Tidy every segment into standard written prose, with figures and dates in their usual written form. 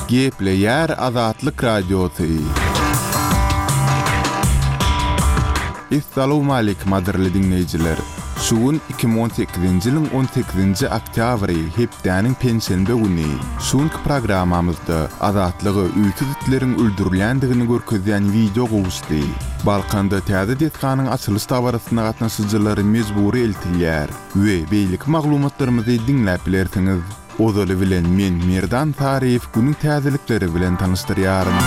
Gepleyer Azatlyk Radiosu. Assalamu alaykum maderli dinleyijiler. Şuun 2018-nji ýylyň 18-nji oktýabry hepdäniň pensiýende güni. Şuň programamyzda azatlygy üýtüditleriň öldürilýändigini görkezýän video gowuşdy. Balkanda täze detganyň açylış tabarasyna gatnaşyjylary mejburi eltilýär we beýlik maglumatlarymyzy dinläp bilersiňiz. Ozaly bilen men Merdan Tarif günüň täzelikleri bilen tanystyryarym.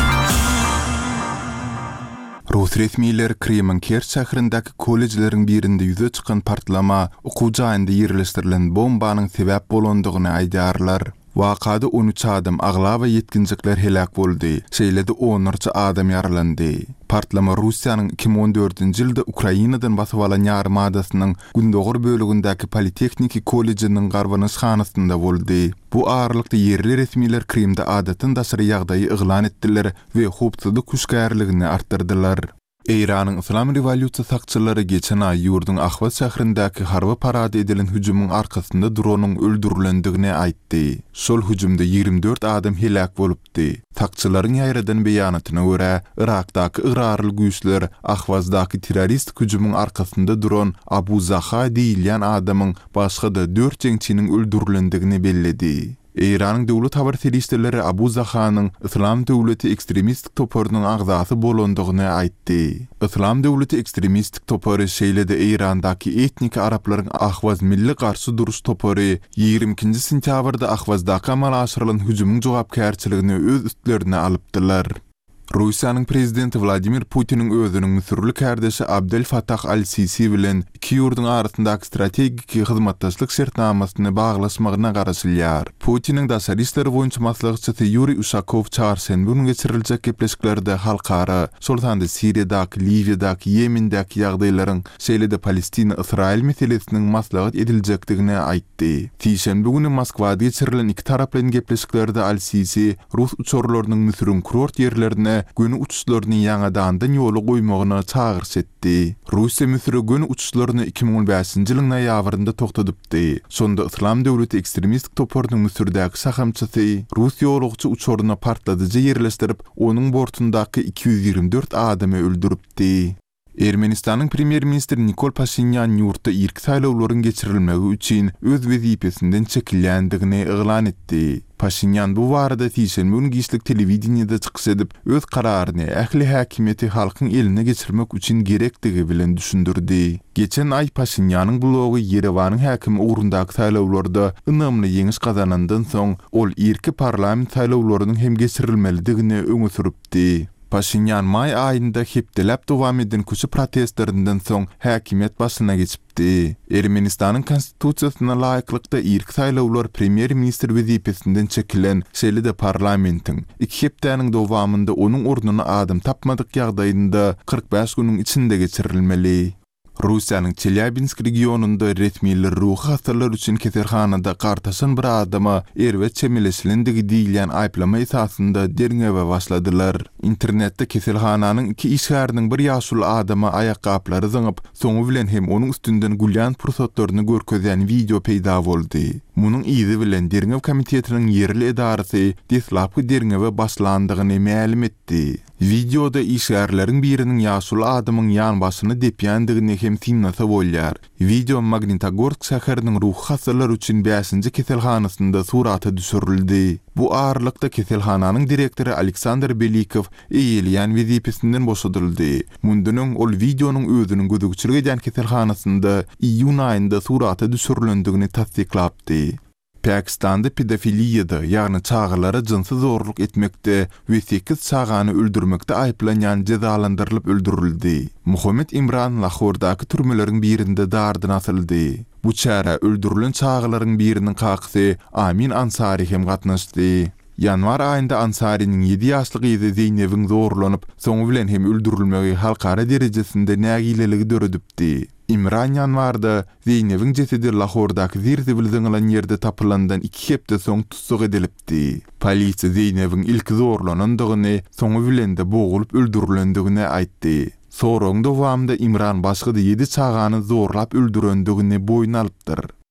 Rus resmiýetleri Kremenker şäherindäki kollejleriň birinde ýüze çykan partlama okuwjy aýynda ýerleşdirilen bombanyň sebäp bolandygyny aýdarlar. Wakada 13 adam agla we yetkinjikler helak boldy. Şeýlede 10 adam ýaralandy. Partlama Russiýanyň 2014-nji ýylda Ukrainadan basyp alan ýarym adasynyň gündogor bölügindäki Politechniki kollejiniň garwanyşhanasynda boldy. Bu ağırlykda yerli resmiýetler Krimde adatyn daşary ýagdaýy yglan etdiler we howpsuzlyk güçgärligini artdyrdylar. Eýranyň Islam rewolýusiýa sakçylary geçen aý ýurdun Ahvaz şäherindäki harby parady edilen hüjümüň arkasynda dronyň öldürilendigini aýtdy. Şol hüjümde 24 adam helak bolupdy. Sakçylaryň ýaýradan beýanatyna görä, Irakdaky ýarly güýçler Ahvazdaky terrorist hüjümüň arkasynda duran Abu Zaha diýilýän adamyň başga-da 4 jeňçiniň öldürilendigini belledi. Eýranyň döwlet habar serişleri Abu Zahanyň Islam döwleti ekstremistik toparynyň agzasy bolandygyny aýtdy. Islam döwleti ekstremistik topary şeýlede Eýrandaky etnik araplaryň Ahvaz milli garşy duruş topary 22-nji sentýabrda Ahvazdaky amal aşyrylan hüjümüň jogapkärçiligini öz üstlerine alypdylar. Russiýanyň prezidenti Vladimir Putiniň özüniň Müsürli kardeşi Abdel Fattah al-Sisi bilen iki ýurduň arasyndaky strategik hyzmatdaşlyk şertnamasyny baglaşmagyna garaşylýar. Putiniň daşary işleri boýunça maslahatçysy Yuri Ushakov çarşenbe günü geçiriljek gepleşiklerde halkara, şoltanda Siriýadaky, Liwiýadaky, Ýemendäki ýagdaýlaryň şeýlede Palestina-Israil meselesiniň maslahat ediljekdigini aýtdy. Tiýşenbe günü Moskwada geçirilen iki taraplyň gepleşiklerde al-Sisi Rus uçurlarynyň Müsürün kurort ýerlerine gün uçuşlaryny ýangadan ýoly goýmagyna çağırş etdi. Russiýa Müsürü gün uçuşlaryny 2015-nji ýylyň noýabrynda toktadypdy. Sonda Islam döwleti ekstremistik toparynyň Müsürdäki sahamçysy Rus ýolugçy uçuryna partladyjy ýerleşdirip, onuň bortundaky 224 adamy öldüripdi. Ermenistanyň premier ministri Nikol Pashinyan ýurtda ilk saýlawlaryň geçirilmegi üçin öz wezipesinden çekilýändigini eglan etdi. Pashinyan bu barada tiýşenbe günü giýişlik telewizionyada çykyş edip, öz kararyny ähli häkimiýeti halkyň eline geçirmek üçin gerekdigi bilen düşündirdi. Geçen ay Pashinyanyň blogu Yerewanyň häkimi ugrundaky saýlawlarda ynamly ýeňiş kazanandan soň ol irki parlament saýlawlarynyň hem geçirilmelidigini öňe süripdi. Pashinyan may aýynda hepdelep dowam eden köçü protestlerinden soň häkimiýet başyna geçipdi. Ermenistanyň konstitusiýasyna laýyklykda ilk saýlawlar premier ministr wezipesinden çekilen şeýlede parlamentiň iki hepdäniň dowamynda onuň ornuny adam tapmadyk ýagdaýynda 45 günüň içinde geçirilmeli. Russiýanyň Chelyabinsk regionunda resmiýetler ruhy hastalar üçin keserhanada gartaşan bir adama erwet çemeleşilendigi diýilýän aýplama esasynda derňewe başladylar. Internetde keselhananyň iki işgäriniň bir ýaşuly adama aýakgaplary zyňyp, soňu bilen hem onuň üstünden gülýän pursatlaryny görkezýän video peýda boldy. Munyň izi bilen derňew komitetiniň yerli edarasy deslapky derňewe başlandygyny ma'lum etdi. Videoda işgärleriň biriniň ýaşuly adamyň ýan başyny depýändigini hem tinlasa bolýar. Video Magnitogorsk şäheriniň ruh hastalar üçin 5-nji keselhanasynda surata düşürildi. Bu ağırlykda keselhananyň direktori Aleksandr Belikov eýilýän wezipesinden boşadyldy. Mundunyň ol videonyň özüniň gözükçülük edýän keselhanasynda iýun aýynda surata düşürilendigini tasdiklapdy. Pakistanda pedofiliýada, ýagny çağalara jinsy zorluk etmekde we 8 çağany öldürmekde aýplanýan cezalandyrylyp öldürildi. Muhammed Imran Lahordaky türmeleriň birinde dardan asyldy. Bu çara öldürilen çağalaryň biriniň kakysy Amin Ansari hem gatnaşdy. Yanvar aýynda Ansari'nin 7 ýaşlyk ýyzy Zeynep'in zorlanyp, soňu bilen hem öldürilmegi halkara derejesinde nägileligi döredipdi. İmran yanvarda Zeynep'in jesedi Lahordaky zirzibil zyňylan ýerde tapylandan 2 hepde soň tutsuk edilipdi. Polisiýa Zeynep'in ilk zorlanandygyny, soňu bilen de boğulup öldürilendigini aýtdy. Soraň dowamında İmran başga 7 çağany zorlap öldürendigini boyun alypdyr.